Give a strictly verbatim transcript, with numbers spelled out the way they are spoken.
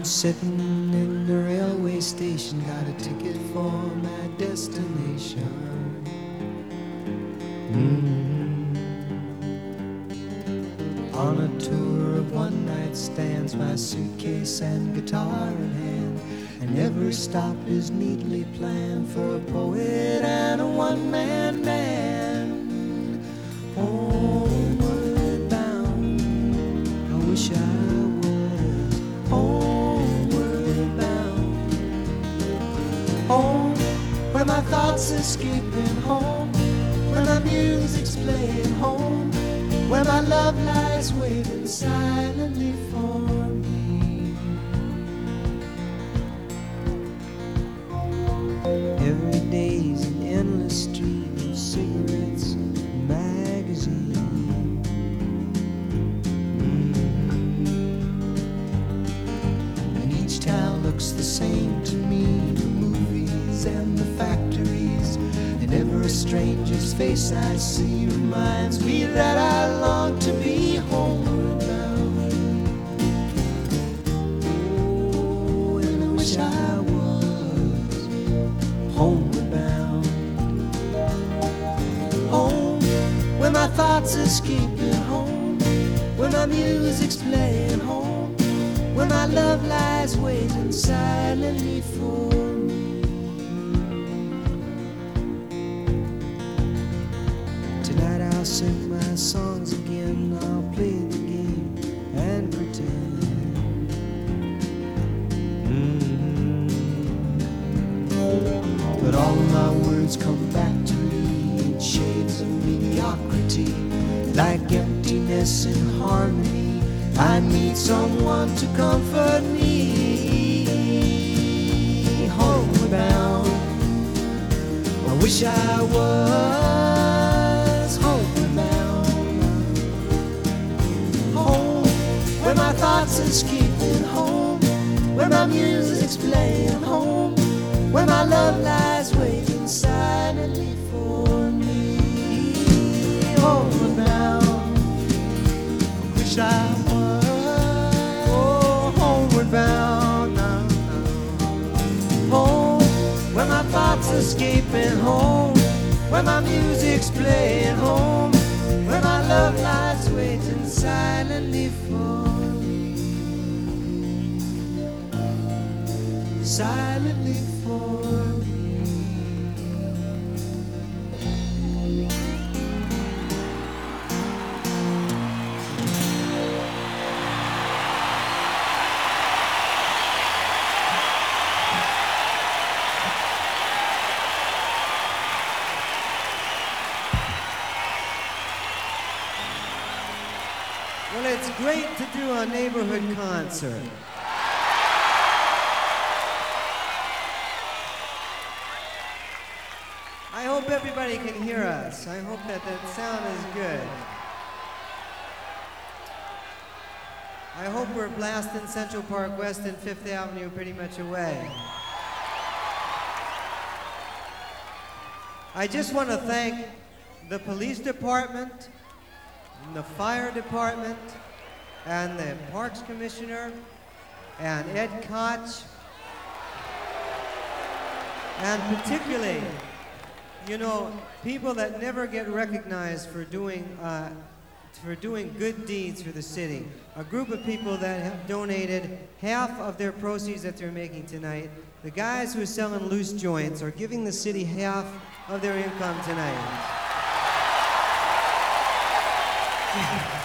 I'm sitting in the railway station, got a ticket for my destination. Mm-hmm. On a tour of one-night stands, my suitcase and guitar in hand, and every stop is neatly planned for a poet and a one-man band. Homeward bound, I wish I was homeward bound. Home, where my thoughts escaping, home where my music's playing, home where my love lies waiting silently for me. Every day's an endless stream of cigarettes and magazines. Mm-hmm. And each town looks the same to me, the movies and the factories. And every stranger's face I see reminds me that I long to be homeward bound. Oh, and I wish I was homeward bound. Home, where my thoughts escaping, home where my music's playing, home where my love lies waiting silently for me. I'll sing my songs again, I'll play the game and pretend. Mm-hmm. But all of my words come back to me in shades of mediocrity, like emptiness in harmony. I need someone to comfort me. Homeward bound, I wish I was where my thoughts escaping, home where my music's playing, home where my love lies waiting silently for me. Homeward bound, wish I was. Oh, homeward bound now, now. Home where my thoughts escaping, home where my music's playing, home where my love lies waiting silently for me. Silently for me. Well, it's great to do a neighborhood concert. I hope everybody can hear us. I hope that that sound is good. I hope we're blasting Central Park West and Fifth Avenue pretty much away. I just want to thank the police department, and the fire department, and the Parks Commissioner, and Ed Koch, and particularly, you know, people that never get recognized for doing uh, for doing good deeds for the city. A group of people that have donated half of their proceeds that they're making tonight. The guys who are selling loose joints are giving the city half of their income tonight.